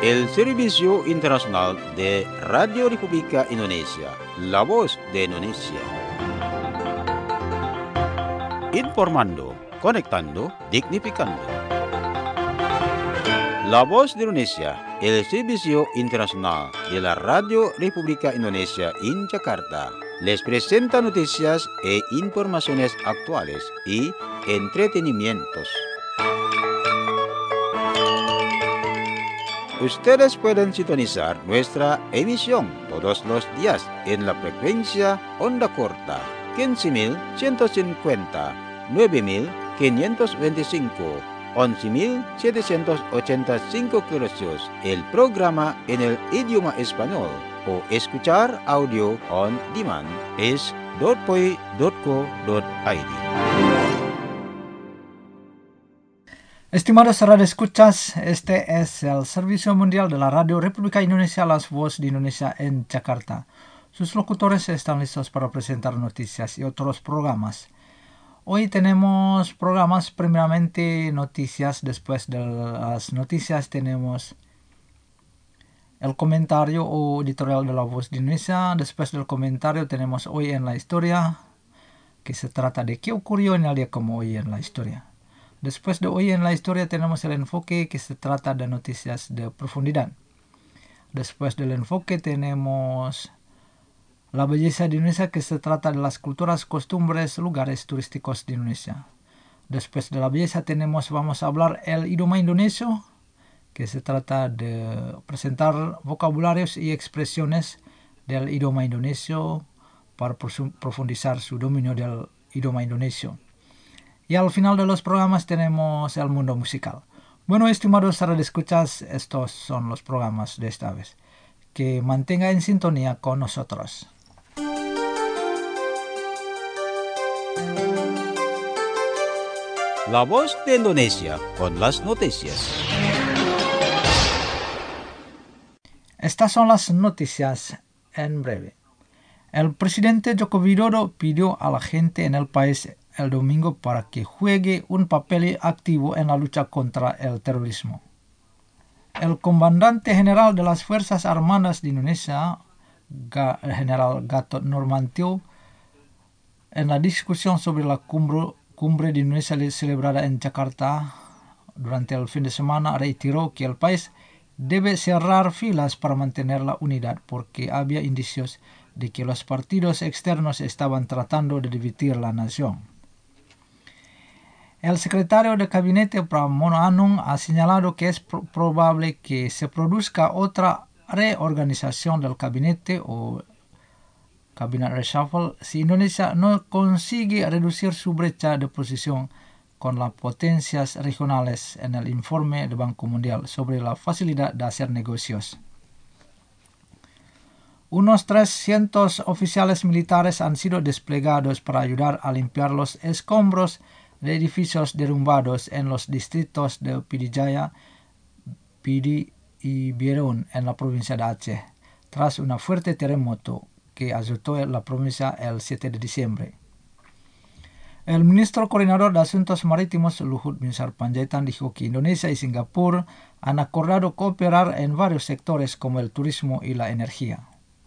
el Servicio Internacional de Radio República Indonesia, la voz de Indonesia. Informando, conectando, dignificando. La voz de Indonesia, el Servicio Internacional de la Radio República Indonesia en Jakarta, les presenta noticias e informaciones actuales y entretenimientos. Ustedes pueden sintonizar nuestra emisión todos los días en la frecuencia onda corta 15.150, 9.525, 11.785 kHz, el programa en el idioma español, o escuchar audio on demand es .poi.co.id. Estimados radioescuchas, este es el Servicio Mundial de la Radio República Indonesia, las voz de Indonesia en Jakarta. Sus locutores están listos para presentar noticias y otros programas. Hoy tenemos programas, primeramente noticias, después de las noticias tenemos el comentario o editorial de la voz de Indonesia. Después del comentario tenemos Hoy en la Historia, que se trata de qué ocurrió en el día como hoy en la historia. Después de Hoy en la Historia tenemos el enfoque, que se trata de noticias de profundidad. Después del enfoque tenemos La Belleza de Indonesia, que se trata de las culturas, costumbres, lugares turísticos de Indonesia. Después de La Belleza vamos a hablar el idioma indonesio, que se trata de presentar vocabularios y expresiones del idioma indonesio para profundizar su dominio del idioma indonesio. Y al final de los programas tenemos el mundo musical. Bueno, estimados radioescuchas, estos son los programas de esta vez. Que mantenga en sintonía con nosotros. La voz de Indonesia con las noticias. Estas son las noticias en breve. El presidente Joko Widodo pidió a la gente en el país el domingo para que juegue un papel activo en la lucha contra el terrorismo. El comandante general de las Fuerzas Armadas de Indonesia, General Gatot Nurmantio, en la discusión sobre la cumbre de Indonesia celebrada en Jakarta durante el fin de semana, reiteró que el país debe cerrar filas para mantener la unidad porque había indicios de que los partidos externos estaban tratando de dividir la nación. El secretario de Gabinete Pramono Anung ha señalado que es probable que se produzca otra reorganización del gabinete o cabinet reshuffle si Indonesia no consigue reducir su brecha de posición con las potencias regionales en el informe del Banco Mundial sobre la facilidad de hacer negocios. Unos 300 oficiales militares han sido desplegados para ayudar a limpiar los escombros de edificios derrumbados en los distritos de Pidijaya, Pidi y Biren en la provincia de Aceh, tras un fuerte terremoto que azotó la provincia el 7 de diciembre. El ministro coordinador de Asuntos Marítimos, Luhut Binsar Panjaitan, dijo que Indonesia y Singapur han acordado cooperar en varios sectores como el turismo y la energía.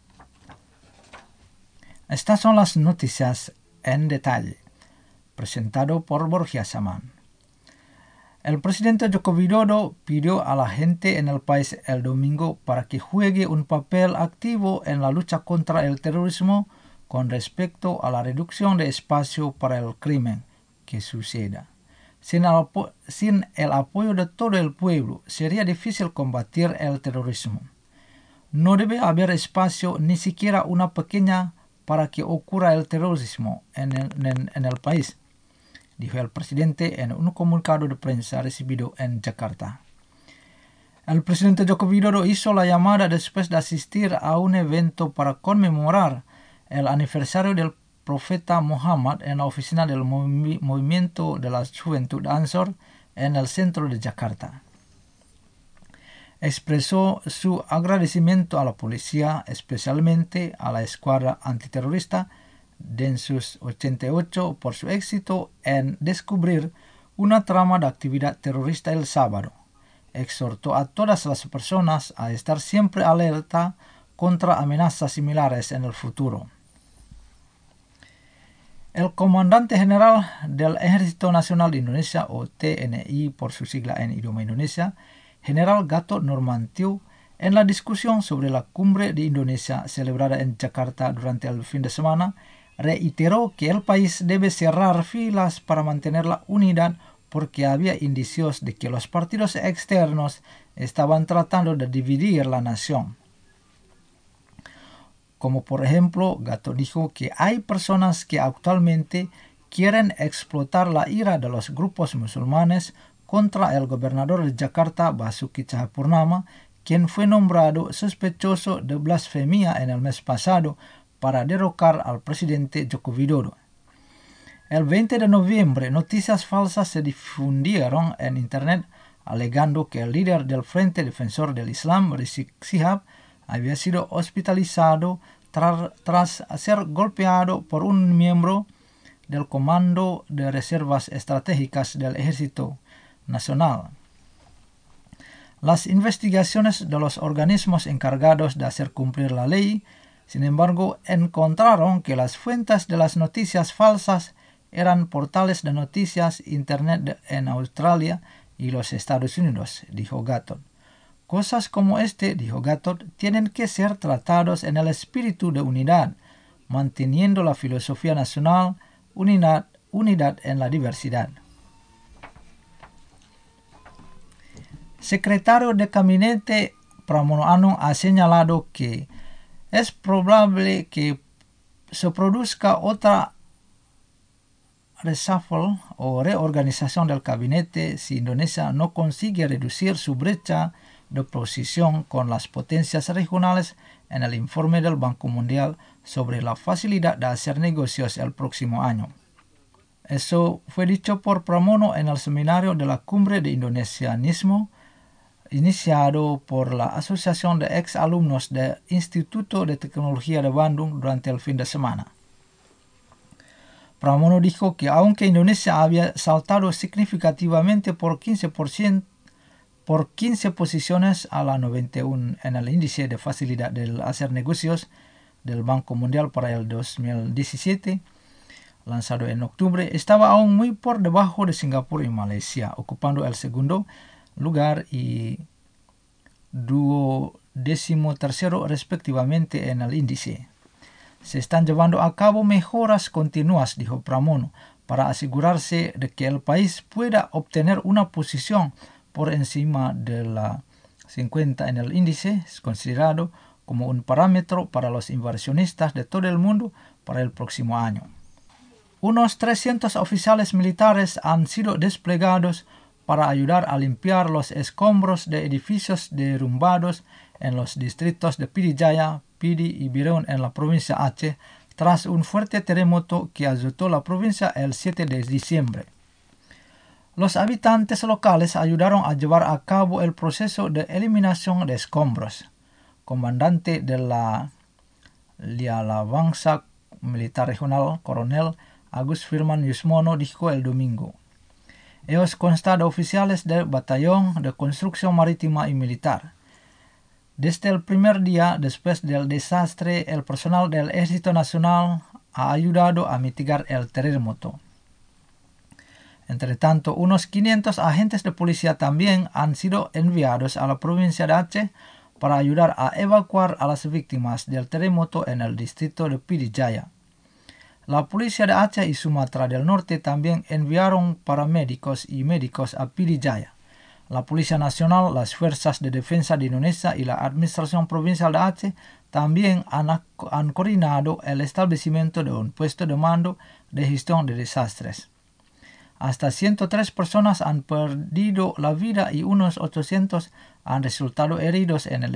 Estas son las noticias en detalle, presentado por Borja Saman. El presidente Joko Widodo pidió a la gente en el país el domingo para que juegue un papel activo en la lucha contra el terrorismo con respecto a la reducción de espacio para el crimen que suceda. Sin el apoyo de todo el pueblo, sería difícil combatir el terrorismo. No debe haber espacio, ni siquiera una pequeña, para que ocurra el terrorismo en el país, dijo el presidente en un comunicado de prensa recibido en Jakarta. El presidente Joko Widodo hizo la llamada después de asistir a un evento para conmemorar el aniversario del profeta Muhammad en la oficina del Movimiento de la Juventud Ansor en el centro de Jakarta. Expresó su agradecimiento a la policía, especialmente a la escuadra antiterrorista Densus 88 por su éxito en descubrir una trama de actividad terrorista el sábado. exhortó a todas las personas a estar siempre alerta contra amenazas similares en el futuro. El comandante general del Ejército Nacional de Indonesia, o TNI por su sigla en idioma Indonesia, General Gatot Nurmantio, en la discusión sobre la cumbre de Indonesia celebrada en Jakarta durante el fin de semana, reiteró que el país debe cerrar filas para mantener la unidad porque había indicios de que los partidos externos estaban tratando de dividir la nación. Como por ejemplo, Gatot dijo que hay personas que actualmente quieren explotar la ira de los grupos musulmanes contra el gobernador de Jakarta, Basuki Cahayapurnama, quien fue nombrado sospechoso de blasfemia en el mes pasado para derrocar al presidente Joko Widodo. El 20 de noviembre, noticias falsas se difundieron en Internet alegando que el líder del Frente Defensor del Islam, Rizik Shihab, había sido hospitalizado tras ser golpeado por un miembro del Comando de Reservas Estratégicas del Ejército Nacional. Las investigaciones de los organismos encargados de hacer cumplir la ley, sin embargo, encontraron que las fuentes de las noticias falsas eran portales de noticias Internet en Australia y los Estados Unidos, dijo Gatot. Cosas como dijo Gatot, tienen que ser tratados en el espíritu de unidad, manteniendo la filosofía nacional, unidad en la diversidad. Secretario de Gabinete Pramono Anung ha señalado que es probable que se produzca otra reshuffle o reorganización del gabinete si Indonesia no consigue reducir su brecha de oposición con las potencias regionales en el informe del Banco Mundial sobre la facilidad de hacer negocios el próximo año. Eso fue dicho por Pramono en el seminario de la Cumbre de Indonesianismo iniciado por la Asociación de Ex-Alumnos del Instituto de Tecnología de Bandung durante el fin de semana. Pramono dijo que aunque Indonesia había saltado significativamente por 15 posiciones a la 91 en el índice de facilidad de hacer negocios del Banco Mundial para el 2017, lanzado en octubre, estaba aún muy por debajo de Singapur y Malaysia, ocupando el segundo lugar y 23º respectivamente en el índice. Se están llevando a cabo mejoras continuas, dijo Pramono, para asegurarse de que el país pueda obtener una posición por encima de la 50 en el índice, es considerado como un parámetro para los inversionistas de todo el mundo para el próximo año. Unos 300 oficiales militares han sido desplegados para ayudar a limpiar los escombros de edificios derrumbados en los distritos de Pidijaya, Pidi y Bireun en la provincia Aceh tras un fuerte terremoto que azotó la provincia el 7 de diciembre. Los habitantes locales ayudaron a llevar a cabo el proceso de eliminación de escombros. Comandante de la Lialabangsar Militar Regional, Coronel Agus Firman Yusmono, dijo el domingo. Ellos constan de oficiales del Batallón de Construcción Marítima y Militar. Desde el primer día después del desastre, el personal del Ejército Nacional ha ayudado a mitigar el terremoto. Entre tanto, unos 500 agentes de policía también han sido enviados a la provincia de Aceh para ayudar a evacuar a las víctimas del terremoto en el distrito de Pidijaya. La policía de Aceh y Sumatra del Norte también enviaron paramédicos y médicos a Pidijaya. La Policía Nacional, las Fuerzas de Defensa de Indonesia y la Administración Provincial de Aceh también han coordinado el establecimiento de un puesto de mando de gestión de desastres. Hasta 103 personas han perdido la vida y unos 800 han resultado heridos en el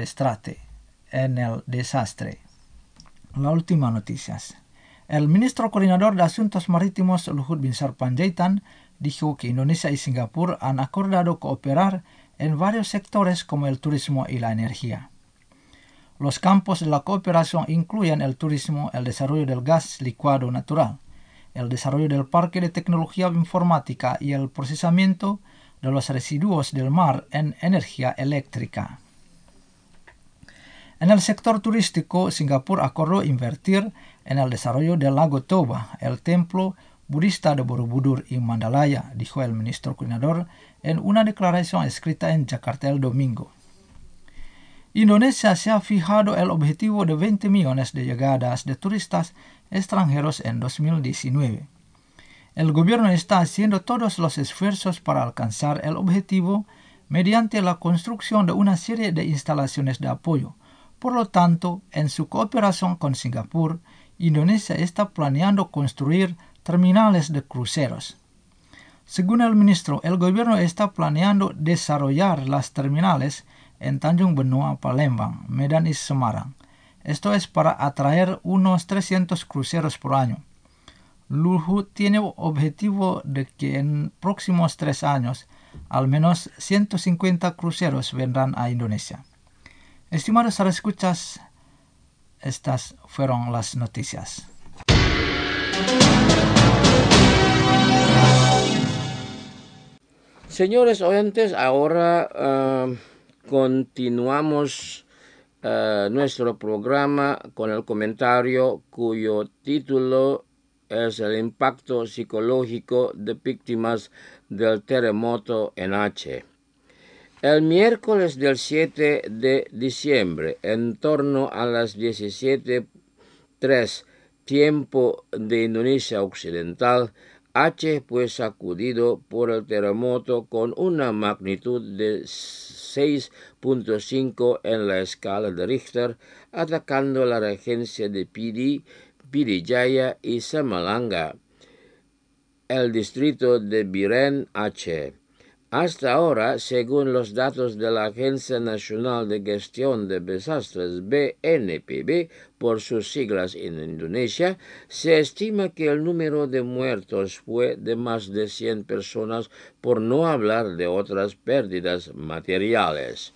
desastre. La última noticias. El ministro coordinador de Asuntos Marítimos Luhut Binsar Panjaitan dijo que Indonesia y Singapur han acordado cooperar en varios sectores como el turismo y la energía. Los campos de la cooperación incluyen el turismo, el desarrollo del gas licuado natural, el desarrollo del parque de tecnología informática y el procesamiento de los residuos del mar en energía eléctrica. En el sector turístico, Singapur acordó invertir en el desarrollo del lago Toba, el templo budista de Borobudur y Mandalaya, dijo el ministro coordinador en una declaración escrita en Jakarta el domingo. Indonesia se ha fijado el objetivo de 20 millones de llegadas de turistas extranjeros en 2019. El gobierno está haciendo todos los esfuerzos para alcanzar el objetivo mediante la construcción de una serie de instalaciones de apoyo. Por lo tanto, en su cooperación con Singapur, Indonesia está planeando construir terminales de cruceros. Según el ministro, el gobierno está planeando desarrollar las terminales en Tanjung Benoa, Palembang, Medan y Semarang. Esto es para atraer unos 300 cruceros por año. Luhut tiene objetivo de que en próximos 3 años al menos 150 cruceros vendrán a Indonesia. Estimados escuchas, estas fueron las noticias. Señores oyentes, ahora continuamos nuestro programa con el comentario cuyo título es el impacto psicológico de víctimas del terremoto en Aceh. El miércoles del 7 de diciembre, en torno a las 17:03, tiempo de Indonesia Occidental, Aceh fue sacudido por el terremoto con una magnitud de 6.5 en la escala de Richter, atacando la regencia de Pidi, Pidijaya y Samalanga, el distrito de Biren, Aceh. Hasta ahora, según los datos de la Agencia Nacional de Gestión de Desastres, BNPB, por sus siglas en Indonesia, se estima que el número de muertos fue de más de 100 personas, por no hablar de otras pérdidas materiales.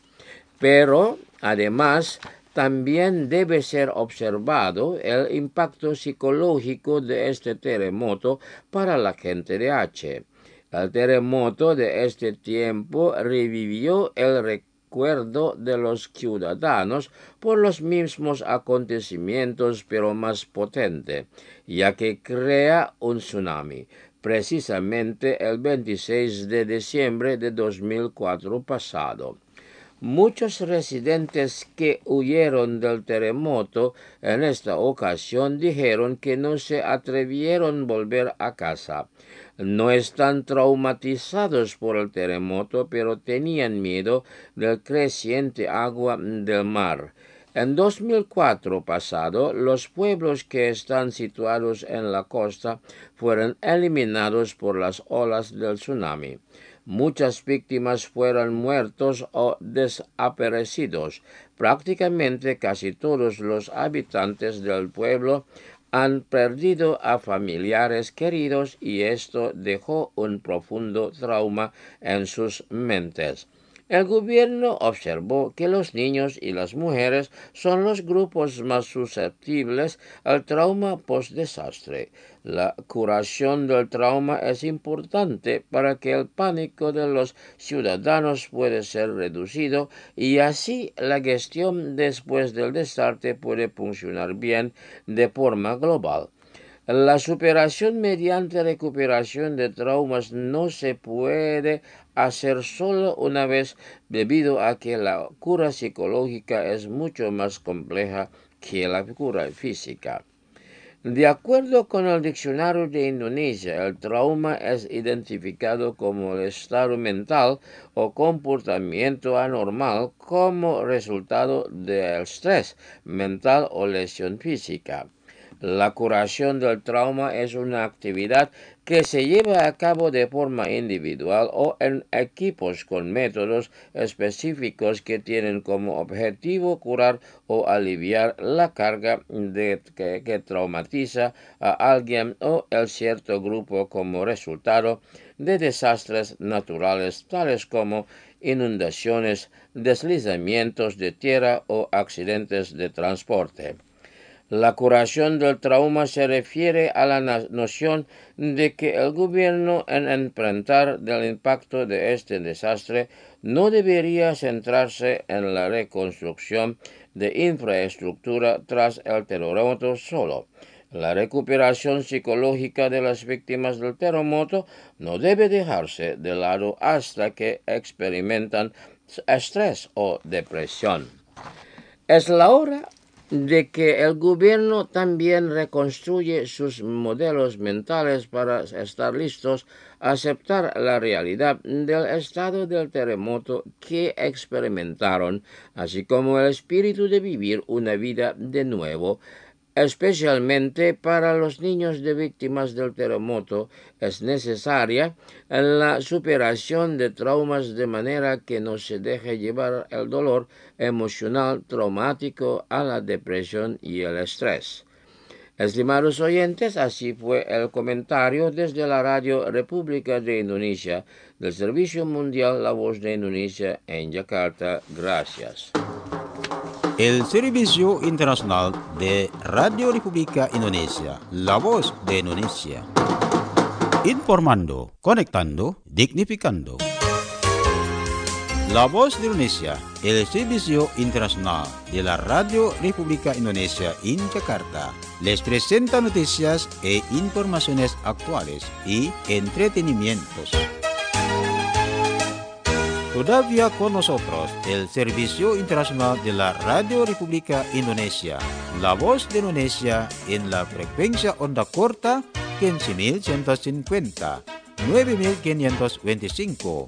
Pero, además, también debe ser observado el impacto psicológico de este terremoto para la gente de Aceh. El terremoto de este tiempo revivió el recuerdo de los ciudadanos por los mismos acontecimientos, pero más potente, ya que crea un tsunami, precisamente el 26 de diciembre de 2004 pasado. Muchos residentes que huyeron del terremoto en esta ocasión dijeron que no se atrevieron a volver a casa. No están traumatizados por el terremoto, pero tenían miedo del creciente agua del mar. En 2004 pasado, los pueblos que están situados en la costa fueron eliminados por las olas del tsunami. Muchas víctimas fueron muertos o desaparecidos. Prácticamente casi todos los habitantes del pueblo han perdido a familiares queridos y esto dejó un profundo trauma en sus mentes. El gobierno observó que los niños y las mujeres son los grupos más susceptibles al trauma post-desastre. La curación del trauma es importante para que el pánico de los ciudadanos pueda ser reducido y así la gestión después del desastre puede funcionar bien de forma global. La superación mediante recuperación de traumas no se puede hacer solo una vez, debido a que la cura psicológica es mucho más compleja que la cura física. De acuerdo con el diccionario de Indonesia, el trauma es identificado como el estado mental o comportamiento anormal como resultado del estrés mental o lesión física. La curación del trauma es una actividad que se lleva a cabo de forma individual o en equipos con métodos específicos que tienen como objetivo curar o aliviar la carga que traumatiza a alguien o el cierto grupo como resultado de desastres naturales tales como inundaciones, deslizamientos de tierra o accidentes de transporte. La curación del trauma se refiere a la noción de que el gobierno en enfrentar del impacto de este desastre no debería centrarse en la reconstrucción de infraestructura tras el terremoto solo. La recuperación psicológica de las víctimas del terremoto no debe dejarse de lado hasta que experimentan estrés o depresión. Es la hora de que el gobierno también reconstruye sus modelos mentales para estar listos a aceptar la realidad del estado del terremoto que experimentaron, así como el espíritu de vivir una vida de nuevo. Especialmente para los niños de víctimas del terremoto es necesaria la superación de traumas de manera que no se deje llevar el dolor emocional traumático a la depresión y el estrés. Estimados oyentes, así fue el comentario desde la Radio República de Indonesia del Servicio Mundial La Voz de Indonesia en Yakarta. Gracias. El Servicio Internacional de Radio República Indonesia, La Voz de Indonesia. Informando, conectando, dignificando. La Voz de Indonesia, el Servicio Internacional de la Radio República Indonesia en Yakarta, les presenta noticias e informaciones actuales y entretenimientos. Todavía con nosotros el Servicio Internacional de la Radio República Indonesia, La Voz de Indonesia en la frecuencia onda corta 15.150, 9.525,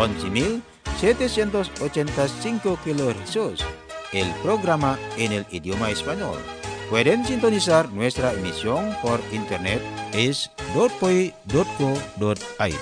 11.785 kHz. El programa en el idioma español. Pueden sintonizar nuestra emisión por internet es .poi.co.id.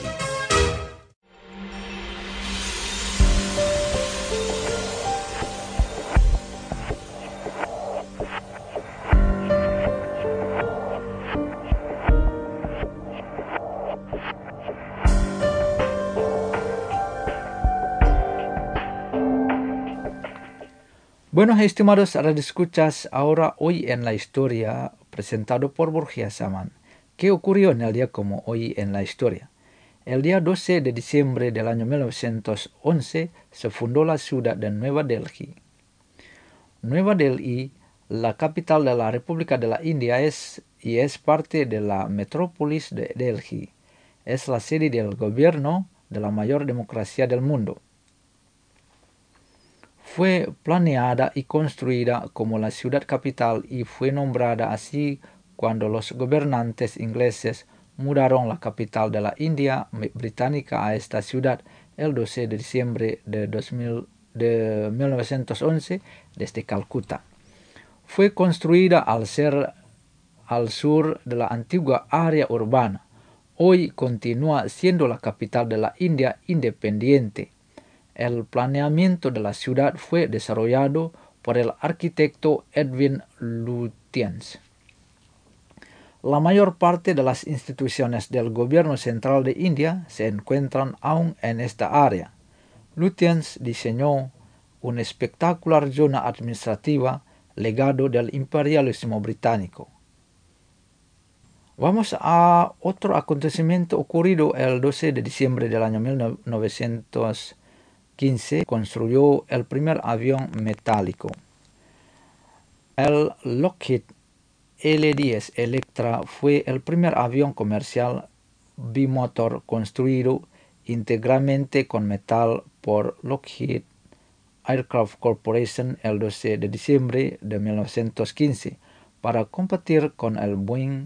Bueno, estimados radioescuchas, ahora hoy en la historia, presentado por Borja Saman. ¿Qué ocurrió en el día como hoy en la historia? El día 12 de diciembre del año 1911 se fundó la ciudad de Nueva Delhi. Nueva Delhi, la capital de la República de la India, es parte de la metrópolis de Delhi. Es la sede del gobierno de la mayor democracia del mundo. Fue planeada y construida como la ciudad capital y fue nombrada así cuando los gobernantes ingleses mudaron la capital de la India británica a esta ciudad el 12 de diciembre de 1911 desde Calcuta. Fue construida al sur de la antigua área urbana. Hoy continúa siendo la capital de la India independiente. El planeamiento de la ciudad fue desarrollado por el arquitecto Edwin Lutyens. La mayor parte de las instituciones del gobierno central de India se encuentran aún en esta área. Lutyens diseñó una espectacular zona administrativa, legado del imperialismo británico. Vamos a otro acontecimiento ocurrido el 12 de diciembre del año 1915. Construyó el primer avión metálico. El Lockheed L-10 Electra fue el primer avión comercial bimotor construido íntegramente con metal por Lockheed Aircraft Corporation el 12 de diciembre de 1915 para competir con el Boeing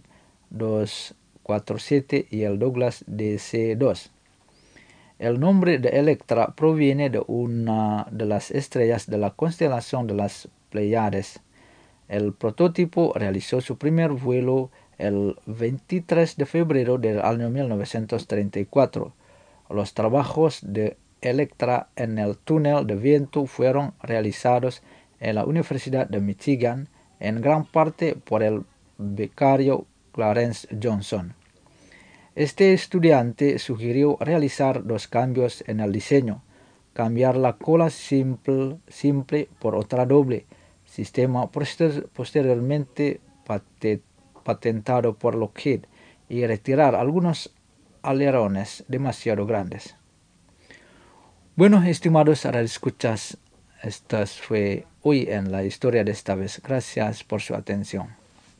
247 y el Douglas DC-2. El nombre de Electra proviene de una de las estrellas de la constelación de las Pléyades. El prototipo realizó su primer vuelo el 23 de febrero del año 1934. Los trabajos de Electra en el túnel de viento fueron realizados en la Universidad de Michigan, en gran parte por el becario Clarence Johnson. Este estudiante sugirió realizar dos cambios en el diseño: cambiar la cola simple por otra doble, sistema posteriormente patentado por Lockheed y retirar algunos alerones demasiado grandes. Bueno, estimados radioescuchas, esto fue hoy en la historia de esta vez. Gracias por su atención.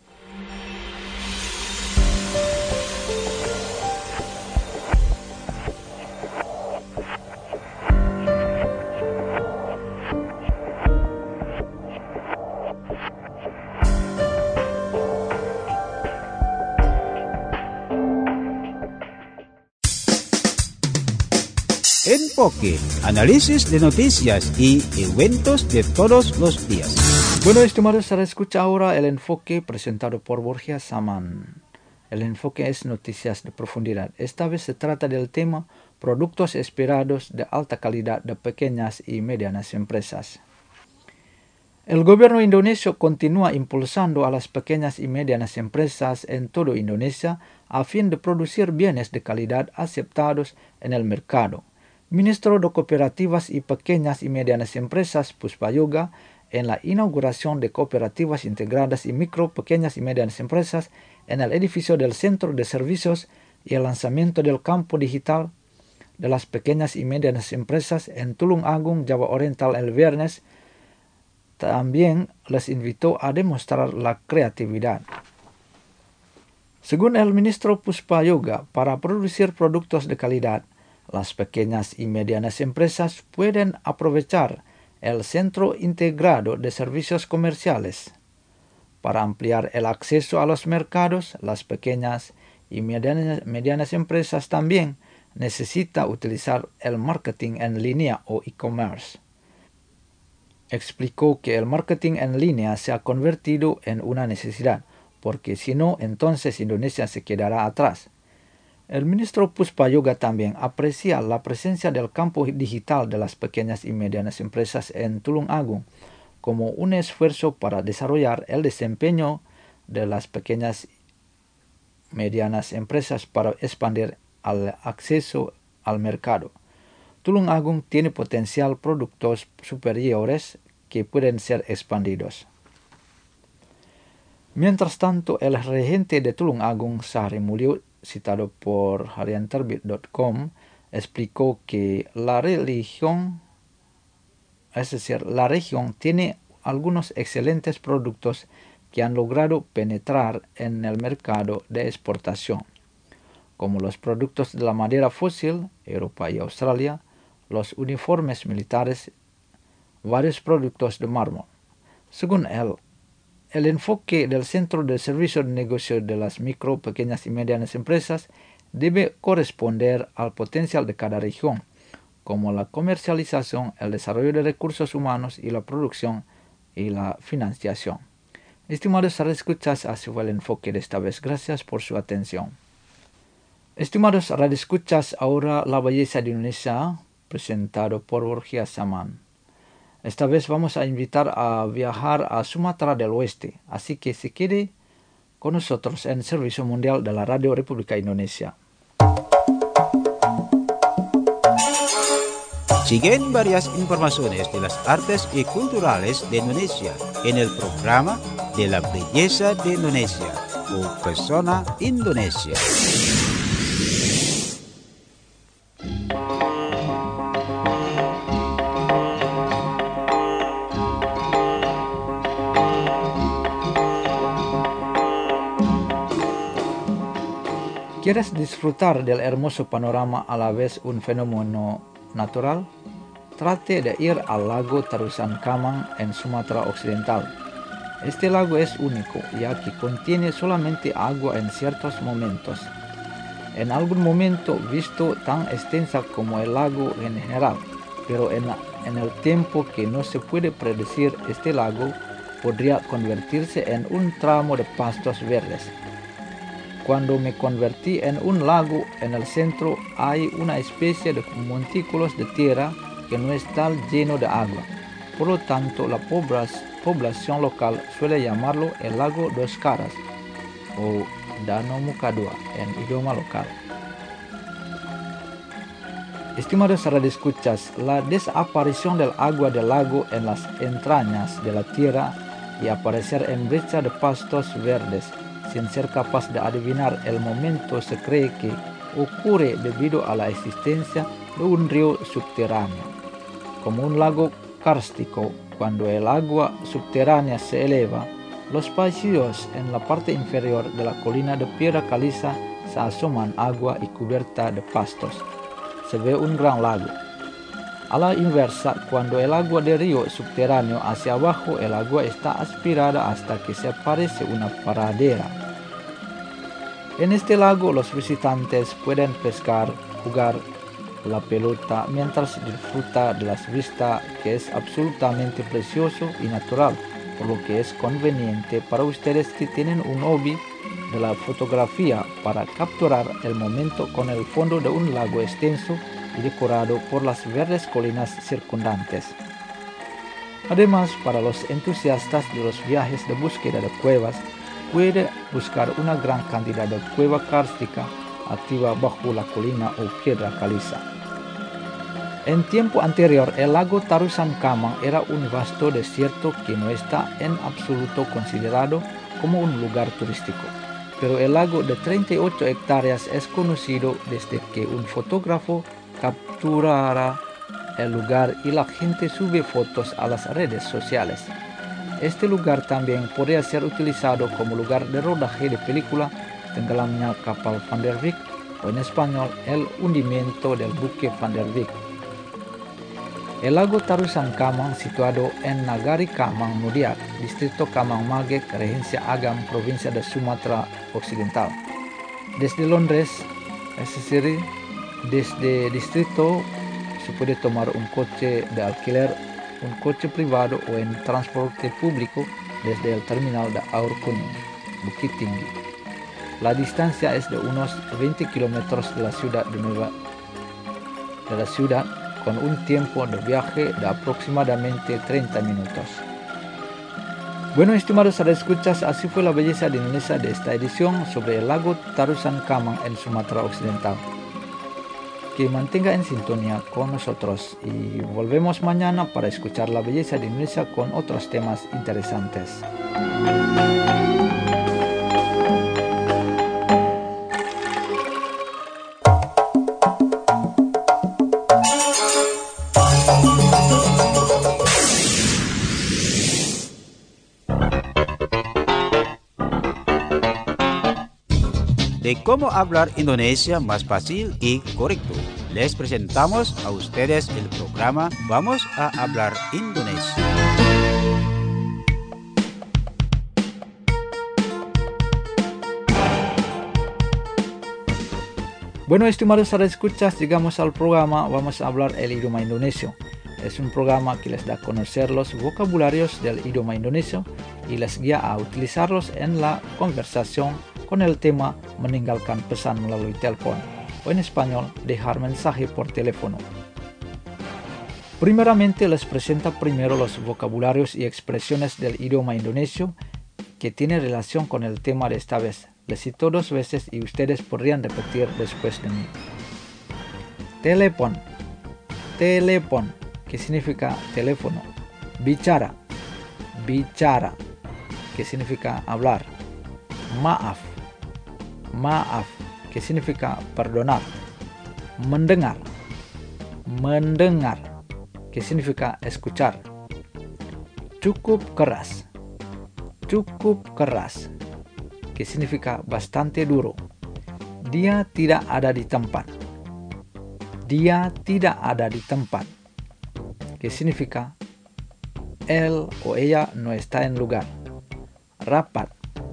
Enfoque, análisis de noticias y eventos de todos los días. Bueno, estimados, escucha ahora el enfoque presentado por Borja Saman. El enfoque es noticias de profundidad. Esta vez se trata del tema productos esperados de alta calidad de pequeñas y medianas empresas. El gobierno indonesio continúa impulsando a las pequeñas y medianas empresas en todo Indonesia a fin de producir bienes de calidad aceptados en el mercado. Ministro de Cooperativas y Pequeñas y Medianas Empresas, Puspa Yoga, en la inauguración de cooperativas integradas y micro, pequeñas y medianas empresas en el edificio del Centro de Servicios y el lanzamiento del campo digital de las pequeñas y medianas empresas en Tulung Agung, Java Oriental el viernes, también les invitó a demostrar la creatividad. Según el ministro Puspa Yoga, para producir productos de calidad, las pequeñas y medianas empresas pueden aprovechar el Centro Integrado de Servicios Comerciales. Para ampliar el acceso a los mercados, las pequeñas y medianas empresas también necesitan utilizar el marketing en línea o e-commerce. Explicó que el marketing en línea se ha convertido en una necesidad, porque si no, entonces Indonesia se quedará atrás. El ministro Puspa Yoga también aprecia la presencia del campo digital de las pequeñas y medianas empresas en Tulung Agung como un esfuerzo para desarrollar el desempeño de las pequeñas y medianas empresas para expandir el acceso al mercado. Tulung Agung tiene potencial productos superiores que pueden ser expandidos. Mientras tanto, el regente de Tulung Agung, Sahri Mulyo, citado por harianterbit.com, explicó que la región tiene algunos excelentes productos que han logrado penetrar en el mercado de exportación, como los productos de la madera fósil, Europa y Australia, los uniformes militares, varios productos de mármol. Según él, el enfoque del Centro de Servicio de Negocio de las micro, pequeñas y medianas empresas debe corresponder al potencial de cada región, como la comercialización, el desarrollo de recursos humanos y la producción y la financiación. Estimados radioescuchas, así fue el enfoque de esta vez. Gracias por su atención. Estimados radioescuchas, ahora la belleza de Indonesia, presentado por Borja Saman. Esta vez vamos a invitar a viajar a Sumatera del Oeste, así que se quede con nosotros en Servicio Mundial de la Radio República Indonesia. Siguen varias informaciones de las artes y culturales de Indonesia en el programa de la belleza de Indonesia o Persona Indonesia. ¿Quieres disfrutar del hermoso panorama a la vez un fenómeno natural? Trate de ir al lago Tarusan Kamang en Sumatera Occidental. Este lago es único, ya que contiene solamente agua en ciertos momentos. En algún momento visto tan extensa como el lago en general, pero en el tiempo que no se puede predecir, este lago podría convertirse en un tramo de pastos verdes. Cuando me convertí en un lago, en el centro hay una especie de montículos de tierra que no está lleno de agua. Por lo tanto, la población local suele llamarlo el lago Dos Caras o Danau Muka Dua en idioma local. Estimados radioescuchas, la desaparición del agua del lago en las entrañas de la tierra y aparecer en brecha de pastos verdes, sin ser capaz de adivinar el momento. Se cree que ocurre debido a la existencia de un río subterráneo, como un lago kárstico. Cuando el agua subterránea se eleva, los pasillos en la parte inferior de la colina de piedra caliza se asoman agua y cubierta de pastos. Se ve un gran lago. A la inversa, cuando el agua del río subterráneo hacia abajo, el agua está aspirada hasta que se parece una pradera. En este lago los visitantes pueden pescar, jugar la pelota mientras disfruta de las vistas, que es absolutamente precioso y natural, por lo que es conveniente para ustedes que tienen un hobby de la fotografía para capturar el momento con el fondo de un lago extenso y decorado por las verdes colinas circundantes. Además, para los entusiastas de los viajes de búsqueda de cuevas, puede buscar una gran cantidad de cueva kárstica activa bajo la colina o piedra caliza. En tiempo anterior, el lago Tarusan-Kamang era un vasto desierto que no está en absoluto considerado como un lugar turístico. Pero el lago de 38 hectáreas es conocido desde que un fotógrafo capturara el lugar y la gente sube fotos a las redes sociales. Este lugar también podría ser utilizado como lugar de rodaje de película Tenggelamnya Kapal Van der Wijk, o en español, El hundimiento del buque Van der Wijk. El lago Tarusan-Kamang, situado en Nagari Kamang Mudiat, distrito Kamang Magek, Regencia Agam, provincia de Sumatera Occidental. Desde Londres, es decir, desde distrito se puede tomar un coche de alquiler, un coche privado o en transporte público desde el terminal de Aur Kuning, Bukit Tinggi. La distancia es de unos 20 kilómetros de la ciudad con un tiempo de viaje de aproximadamente 30 minutos. Bueno, estimados radioescuchas, así fue la belleza de Indonesia de esta edición sobre el lago Tarusan-Kamang en Sumatera Occidental. Que mantenga en sintonía con nosotros y volvemos mañana para escuchar la belleza de Indonesia con otros temas interesantes. De cómo hablar Indonesia más fácil y correcto, les presentamos a ustedes el programa Vamos a hablar Indonesia. Bueno, estimados radioescuchas, llegamos al programa Vamos a hablar el idioma indonesio. Es un programa que les da a conocer los vocabularios del idioma indonesio y les guía a utilizarlos en la conversación con el tema meninggalkan pesan melalui telepon, o en español, dejar mensaje por teléfono. Primeramente les presenta primero los vocabularios y expresiones del idioma indonesio que tiene relación con el tema de esta vez. Les cito 2 veces y ustedes podrían repetir después de mí. Telepon, telepon, que significa teléfono. Bicara, bicara, que significa hablar. Maaf, maaf, que significa perdonar. Mendengar, mendengar, que significa escuchar. Cukup keras, cukup keras, que significa bastante duro. Dia tidak ada di tempat. Dia tidak ada di tempat, que significa él o ella no está en lugar. Rapat,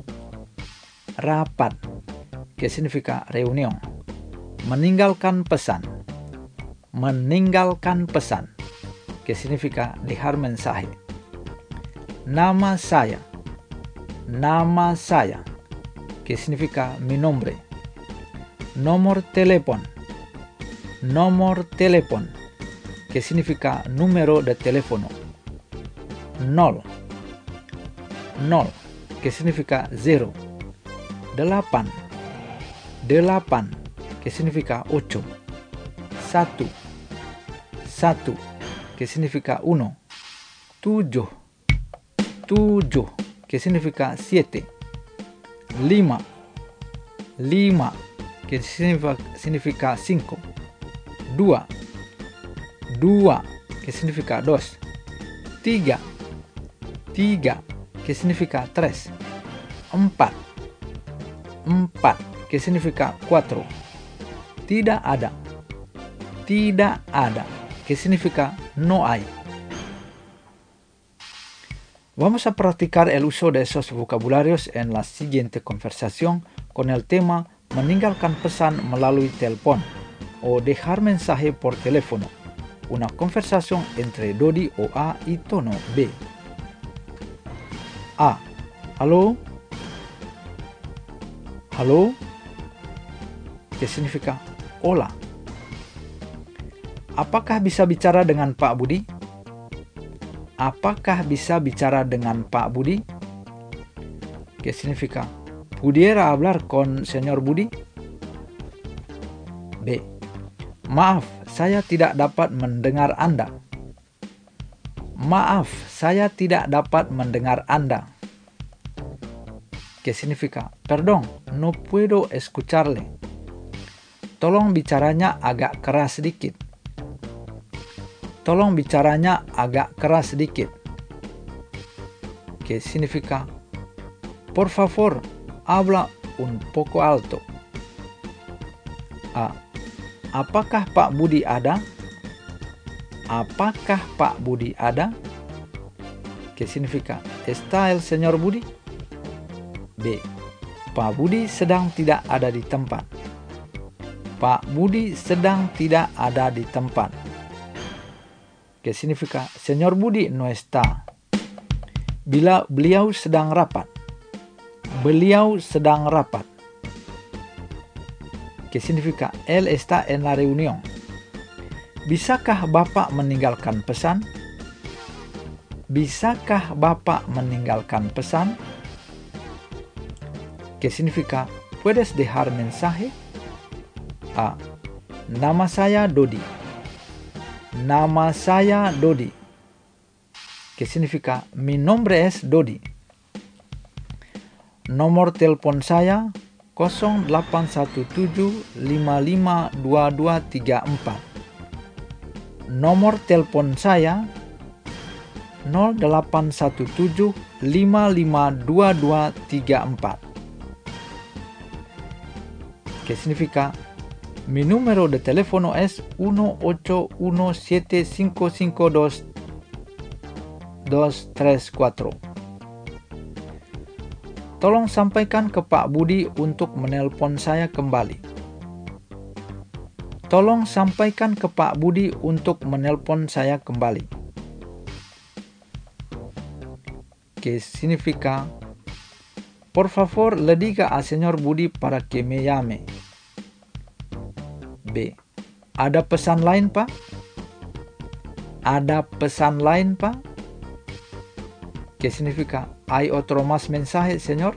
rapat, que significa reunión. Meninggalkan pesan, meninggalkan pesan, que significa dejar mensaje. Nama saya, nama saya, que significa mi nombre. Nomor telepon, nomor telepon, que significa número de teléfono. Nol, nol, que significa 0. Delapan, delapan, que significa 8. Satu, satu, que significa 1. 7, 7, que significa 7. 5, que significa 5. 2, que significa 2. 3, que significa 3. 4, que significa 4. Tidak ada, que significa no hay. Vamos a practicar el uso de esos vocabularios en la siguiente conversación con el tema meninggalkan pesan melalui telepon o dejar mensaje por teléfono. Una conversación entre Dodi o A y tono B. A. Halo? Halo? Que significa hola. Apakah bisa bicara dengan Pak Budi? Apakah bisa bicara dengan Pak Budi? Que significa ¿pudiera hablar con señor Budi? B. Maaf, saya tidak dapat mendengar Anda. Maaf, saya tidak dapat mendengar Anda. Que significa perdón, no puedo escucharle. Tolong bicaranya agak keras sedikit. Tolong bicaranya agak keras sedikit. Que significa por favor, habla un poco alto. A. Apakah Pak Budi ada? Apakah Pak Budi ada? Que significa ¿está el señor Budi? B. Pak Budi sedang tidak ada di tempat. Pak Budi sedang tidak ada di tempat. Que significa señor Budi no está. Bila beliau sedang rapat. Beliau sedang rapat. Que significa él está en la reunión. Bisakah Bapak meninggalkan pesan? Bisakah Bapak meninggalkan pesan? Que significa ¿puedes dejar mensaje? A. Nama saya Dodi. Nama saya Dodi. Que significa mi nombre es Dodi. Nomor telepon saya 0817552234. Nomor telepon saya 0817552234. Que significa mi número de teléfono es 1817552-234. Tolong sampaikan ke Pak Budi untuk menelpon saya kembali. Tolong sampaikan ke Pak Budi untuk menelpon saya kembali. Que significa por favor le diga al señor Budi para que me llame. B. Ada pesan lain, Pak? Ada pesan lain, Pak? Que significa ¿hay otro más mensaje, señor?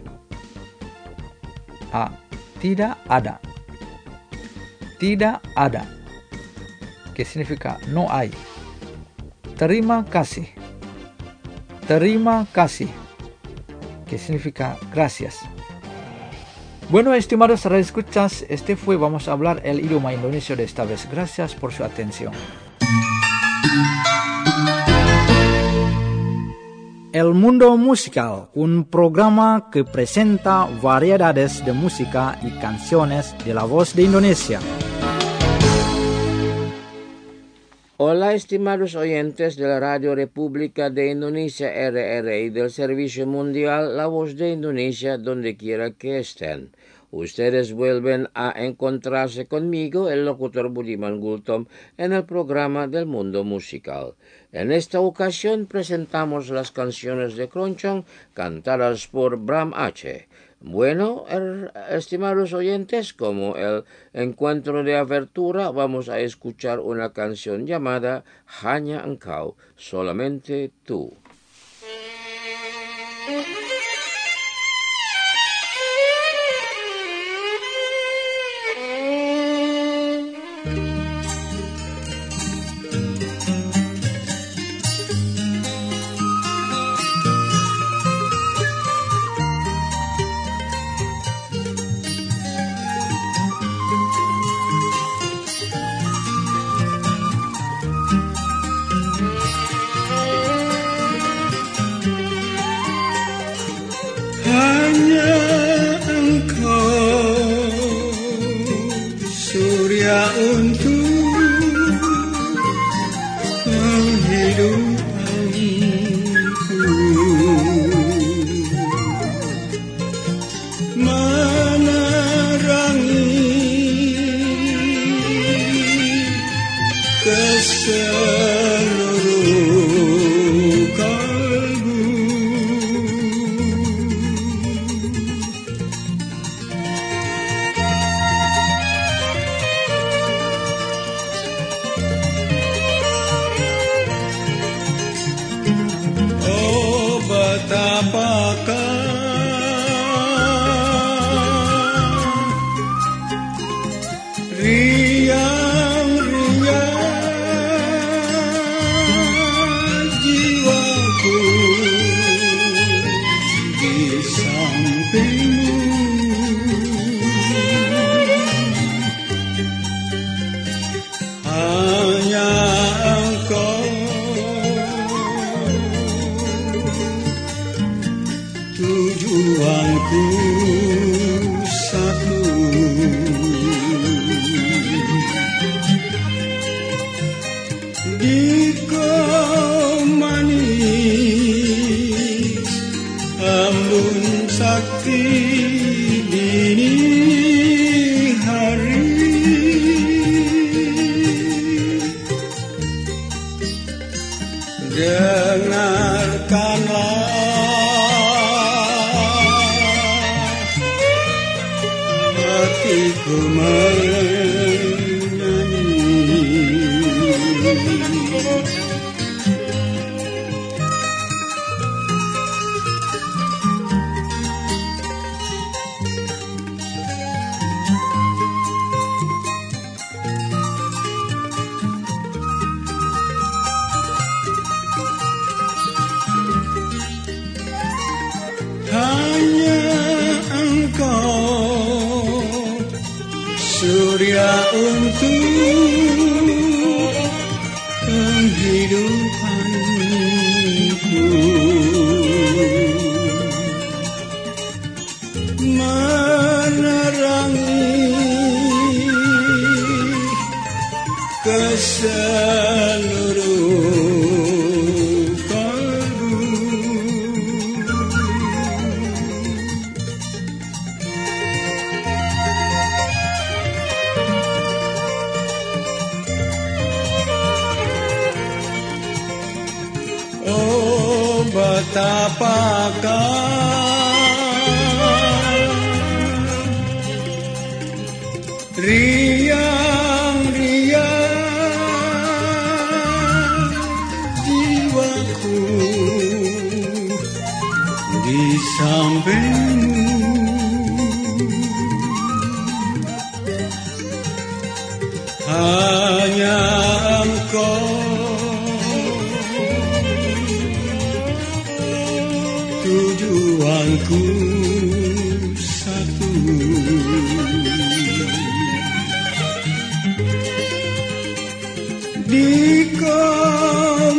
A. Tidak ada. Tidak ada. Que significa no hay. Terima kasih. Terima kasih. Que significa gracias. Bueno, estimados radioescuchas, este fue Vamos a hablar el idioma indonesio de esta vez. Gracias por su atención. El Mundo Musical, un programa que presenta variedades de música y canciones de la voz de Indonesia. Hola, estimados oyentes de la Radio República de Indonesia RRI del Servicio Mundial La Voz de Indonesia, donde quiera que estén. Ustedes vuelven a encontrarse conmigo, el locutor Budiman Gultom, en el programa del Mundo Musical. En esta ocasión presentamos las canciones de Keroncong cantadas por Bram Aceh. Bueno, estimados oyentes, como el encuentro de apertura, vamos a escuchar una canción llamada Hanya Engkau, solamente tú. surya untuk kehidupanku, menerangi seluruh kalbu. Oh, betapakah riang-riang jiwaku di sampingmu. Hanya Engkau tujuanku satu. Di kau manis embun sakti dini hari, dengarkanlah hatiku hanya Engkau surya untuk kehidupanku, menerangi seluruh kalbu. Oh, betapakah riang-riang jiwaku di sampingmu. Hanya Engkau tujuanku satu. Di kau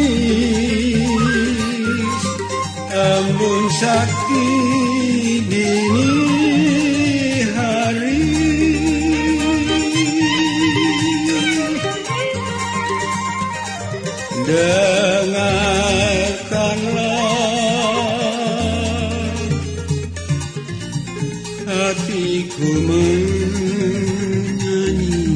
manis embun sakti dini hari, dengarkanlah hatiku menyanyi.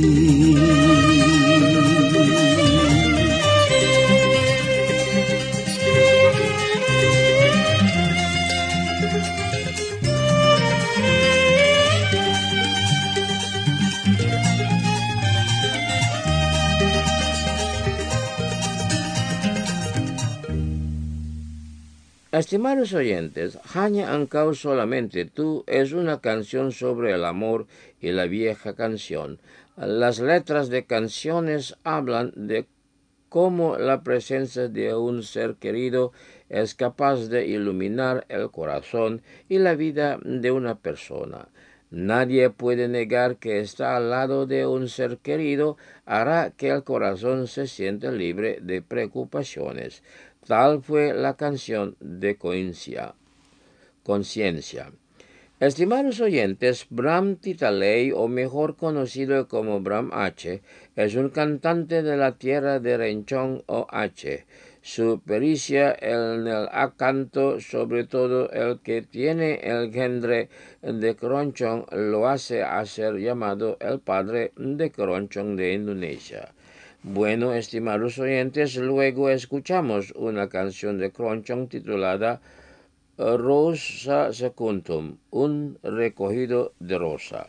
Estimados oyentes, Hanya Engkau solamente tú es una canción sobre el amor y la vieja canción. Las letras de canciones hablan de cómo la presencia de un ser querido es capaz de iluminar el corazón y la vida de una persona. Nadie puede negar que estar al lado de un ser querido hará que el corazón se sienta libre de preocupaciones. Tal fue la canción de Conciencia. Estimados oyentes, Bram Titalay, o mejor conocido como Bram H., es un cantante de la tierra de Renchong o Aceh. Su pericia en el canto, sobre todo el que tiene el genre de keroncong, lo hace ser llamado el padre de keroncong de Indonesia. Bueno, estimados oyentes, luego escuchamos una canción de keroncong titulada Rosa Secundum, un recogido de rosa.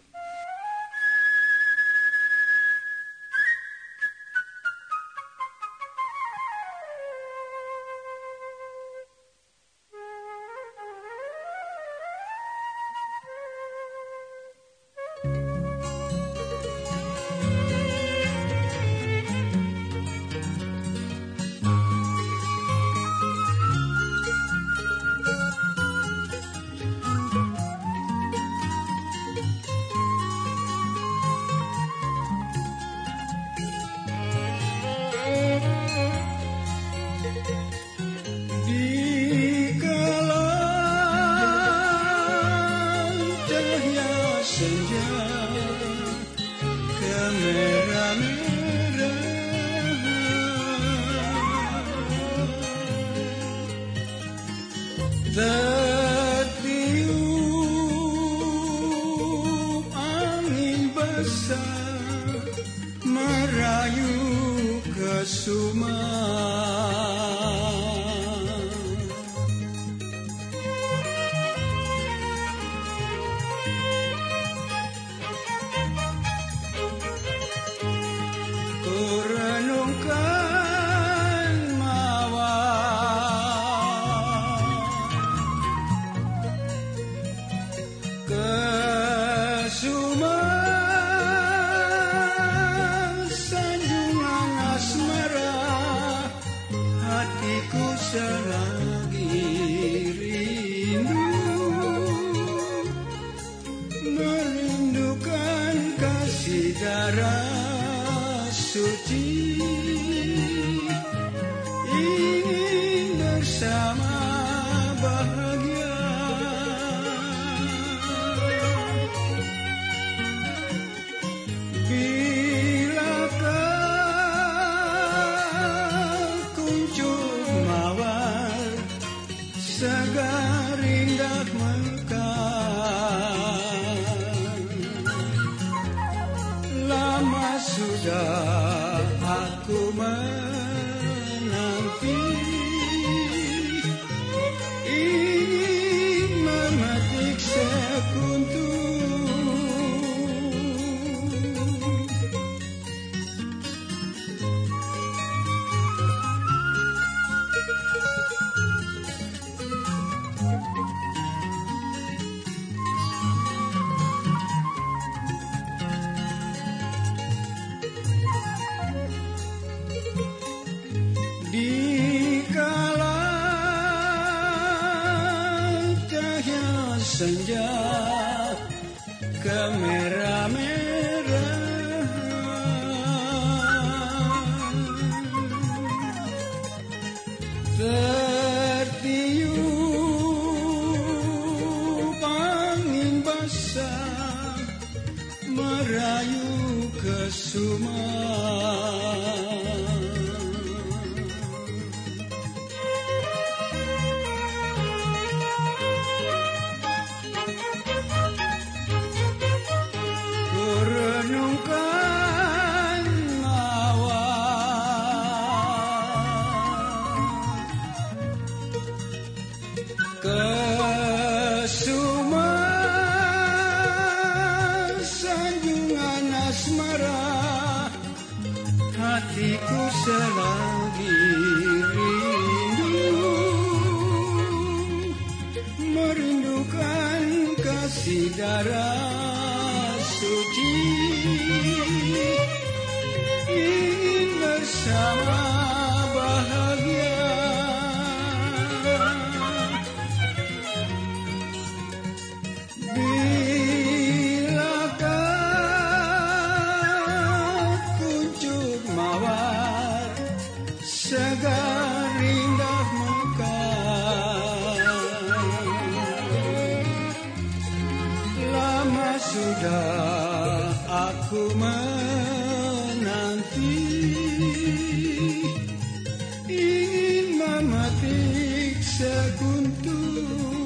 Tertiup angin besar merayu ke Sumar. Ku renungkan mawar ke Sumar, sanjungan asmara, hatiku selagi rindu, merindukan kasih darah suci, ingin bersama bahagia. Bilakah kuncup mawar segar indah mekar, lama sudah aku menanti, ingin memetik sekutu. Dikala cahaya senja kemerah-merahan, tertiup angin basah merayu ke Sumar. Renungkan mawar ke Sumar, sanjungan asmara, hatiku selagi rindu, merindukan kasih darah suci, ingin bersama bahagia. Bilakah kuncup mawar segar indah mekar, aku menanti, ingin memetik sekuntum.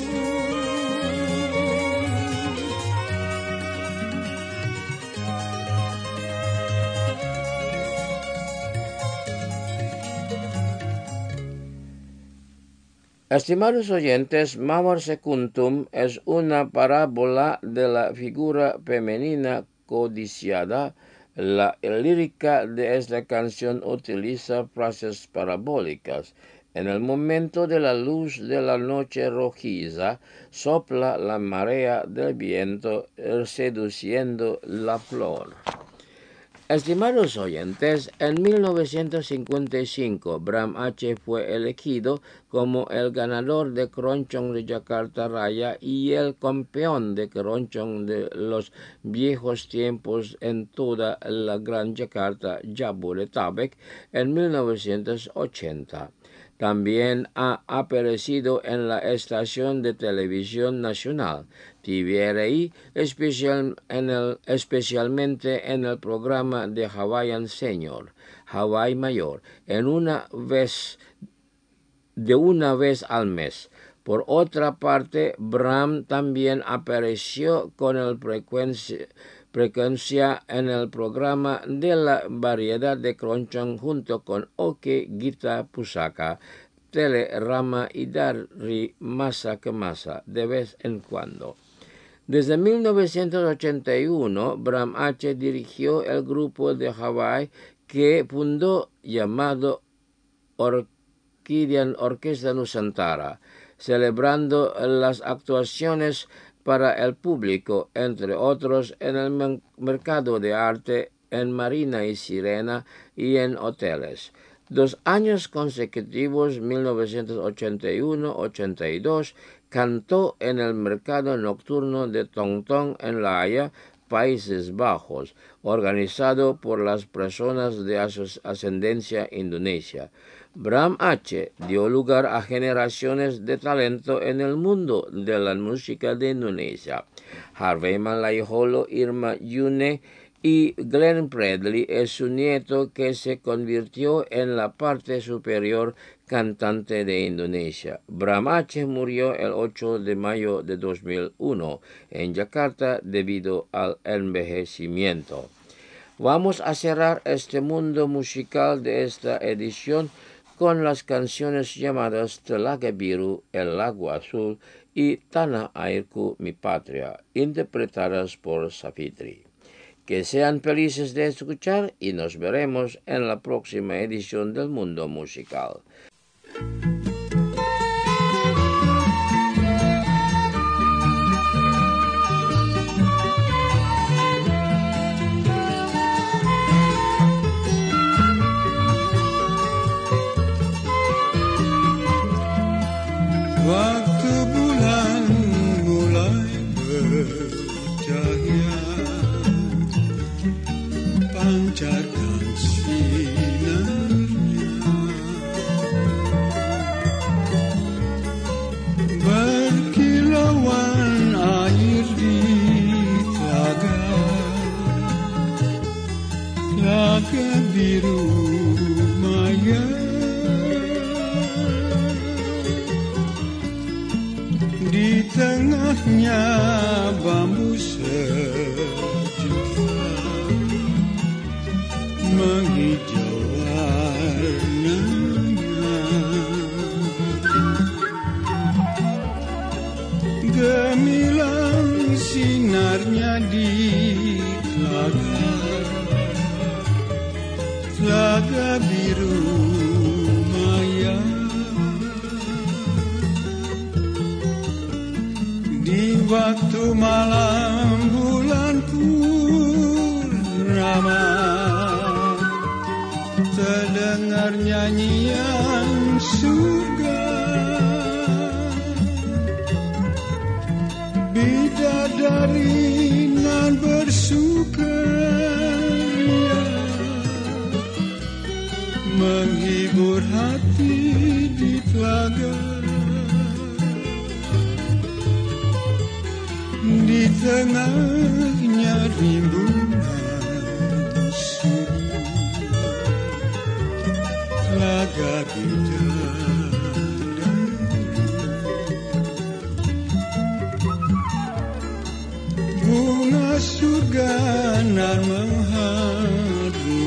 Estimados oyentes, Mawar Secundum es una parábola de la figura femenina codiciada. La lírica de esta canción utiliza frases parabólicas. En el momento de la luz de la noche rojiza, sopla la marea del viento, seduciendo la flor. Estimados oyentes, en 1955 Bram Aceh fue elegido como el ganador de keroncong de Jakarta Raya y el campeón de keroncong de los viejos tiempos en toda la Gran Jakarta Jabodetabek en 1980. También ha aparecido en la estación de televisión nacional, TVRI, especialmente en el programa de Hawaiian Senior, Hawaii Mayor, de una vez al mes. Por otra parte, Bram también apareció con frecuencia en el programa de la variedad de keroncong junto con Oke Gita Pusaka, Telerama y Dari Masa ke Masa de vez en cuando. Desde 1981, Bram Aceh dirigió el grupo de Hawái que fundó llamado Orquesta Nusantara, celebrando las actuaciones para el público, entre otros en el mercado de arte, en Marina y Sirena y en hoteles. 2 años consecutivos, 1981-82, cantó en el mercado nocturno de Tongtong en La Haya, Países Bajos, organizado por las personas de ascendencia indonesia. Bram Aceh dio lugar a generaciones de talento en el mundo de la música de Indonesia. Harvey Malaiholo, Irma Yune y Glenn Bradley es su nieto que se convirtió en la parte superior cantante de Indonesia. Bram Aceh murió el 8 de mayo de 2001 en Jakarta debido al envejecimiento. Vamos a cerrar este mundo musical de esta edición con las canciones llamadas Telaga Biru, El Lago Azul y Tanah Airku, Mi Patria, interpretadas por Savitri. Que sean felices de escuchar y nos veremos en la próxima edición del Mundo Musical. Waktu bulan mulai bercahaya, pancarkan sinarnya, berkilauan air di telaga, telaga biru maya. Di tengahnya bambu sejuta menghijau warnanya, gemilang sinarnya di telaga, telaga biru maya. Di waktu malam bulan purnama, terdengar nyanyian surga, bidadari nan bersukaria, menghibur hati di telaga. Di tengahnya rimbunan bidadari. Bunga surga nan mengharumi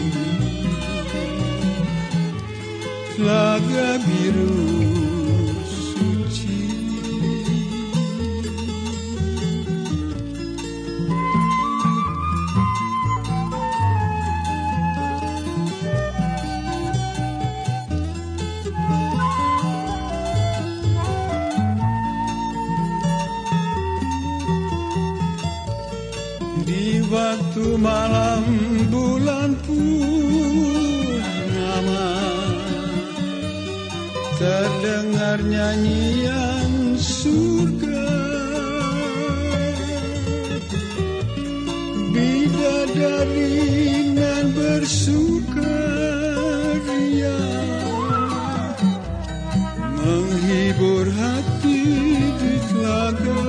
telaga biru suci. Di waktu malam bulan purnama terdengar nyanyian surga. Bidadari nan bersukaria menghibur hati di telaga.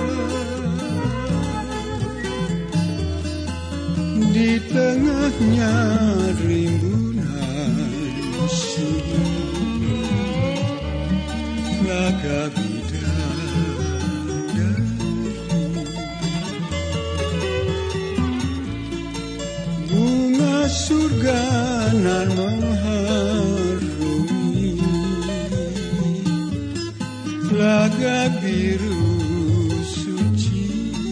Di tengahnya rimbunan sunyi telaga bidadari. Bunga surga nan mengharumi telaga biru suci.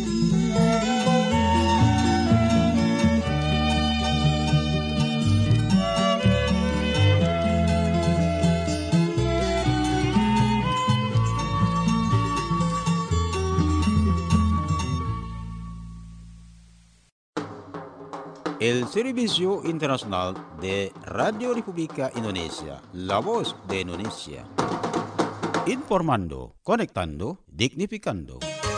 El Servicio Internacional de Radio República Indonesia, La Voz de Indonesia. Informando, conectando, dignificando.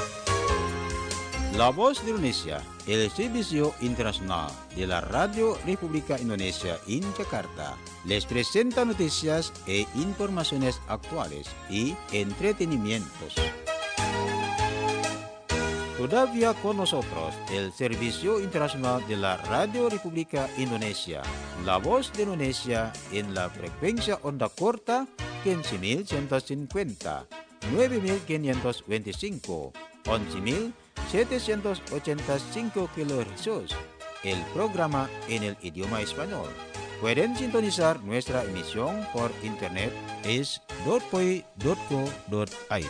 La Voz de Indonesia, el Servicio Internacional de la Radio República Indonesia en Jakarta, les presenta noticias e informaciones actuales y entretenimientos. Todavía con nosotros el Servicio Internacional de la Radio República Indonesia, La Voz de Indonesia en la frecuencia onda corta 15.150, 9.525, 11.785 kHz. El programa en el idioma español. Pueden sintonizar nuestra emisión por internet es .poi.co.id.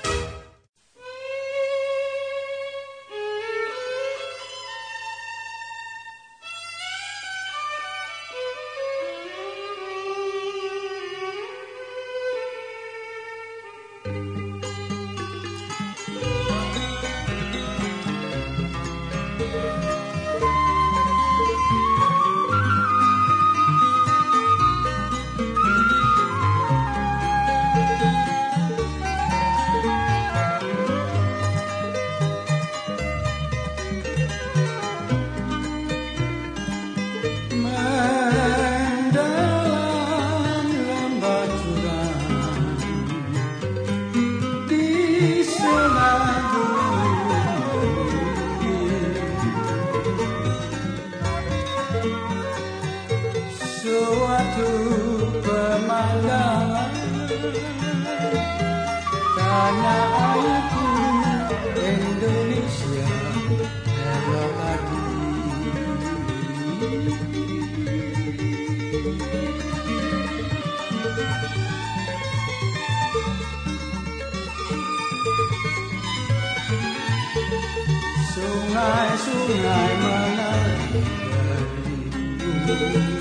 Suatu pemandangan tanah airku Indonesia elok hati. Sungai-sungai mengalir beribu.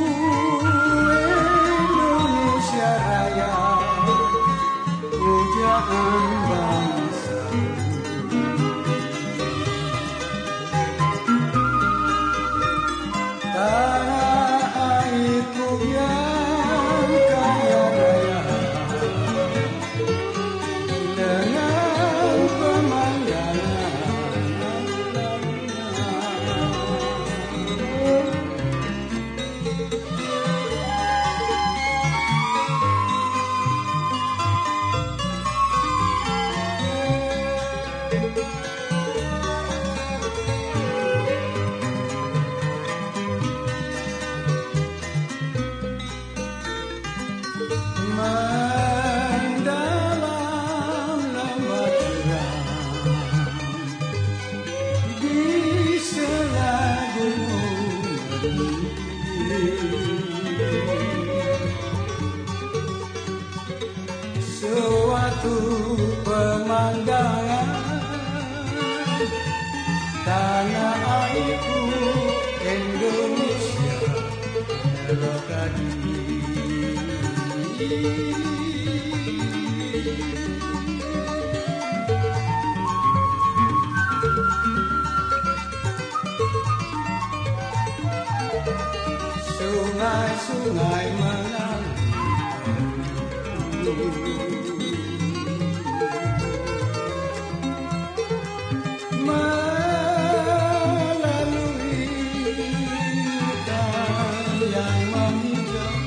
Hujan mendalam lembah terang di sela gunung berdiri. Suatu pemandangan tanah airku Indonesia lokadi. Sungai-sungai melalui hutan yang menghijau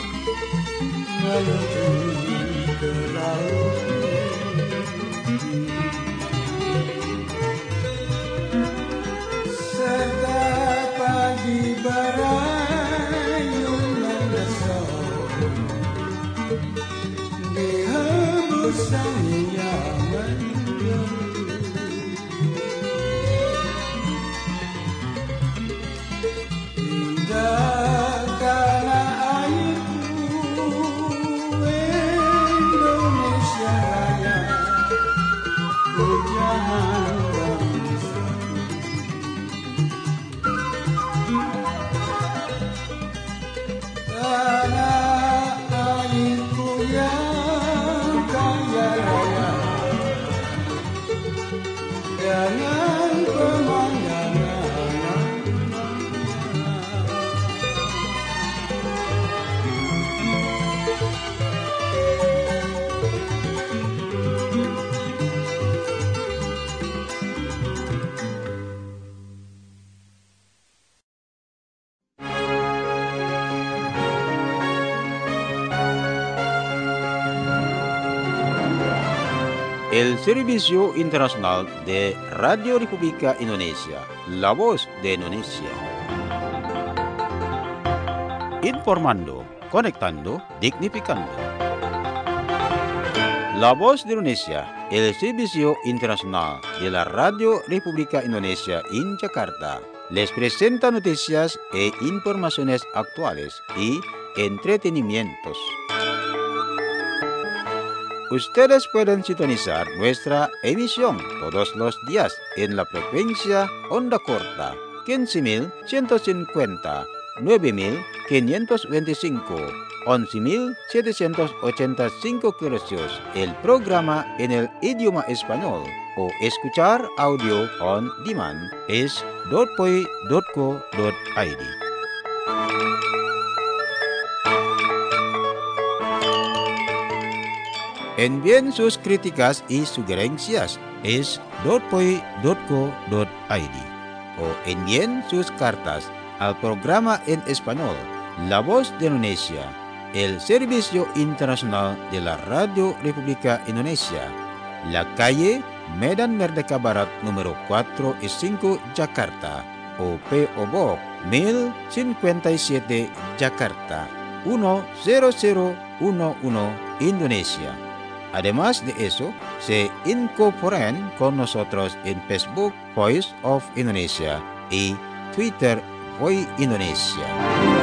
menuju ke laut. Serta pagi berayun mendesok di hembusan yang menentu. Indah tanah airku Indonesia Raya, pujahan bangsa. Tanah airku yang kaya raya dengan pemandangan. El Servicio Internacional de Radio República Indonesia, La Voz de Indonesia. Informando, conectando, dignificando. La Voz de Indonesia, el Servicio Internacional de la Radio República Indonesia en Jakarta, les presenta noticias e informaciones actuales y entretenimientos. Ustedes pueden sintonizar nuestra emisión todos los días en la frecuencia onda corta 15.150, 9.525, 11.785 kHz. El programa en el idioma español o escuchar audio on demand es .poi.co.id. Envíen sus críticas y sugerencias es .poi.co.id o envíen sus cartas al programa en español La Voz de Indonesia, el Servicio Internacional de la Radio República Indonesia, la calle Medan Merdeka Barat número 4 y 5 Jakarta o P.O. Box 1057 Jakarta 10011 Indonesia. Además de eso, se incorporan con nosotros en Facebook Voice of Indonesia y Twitter Voice Indonesia.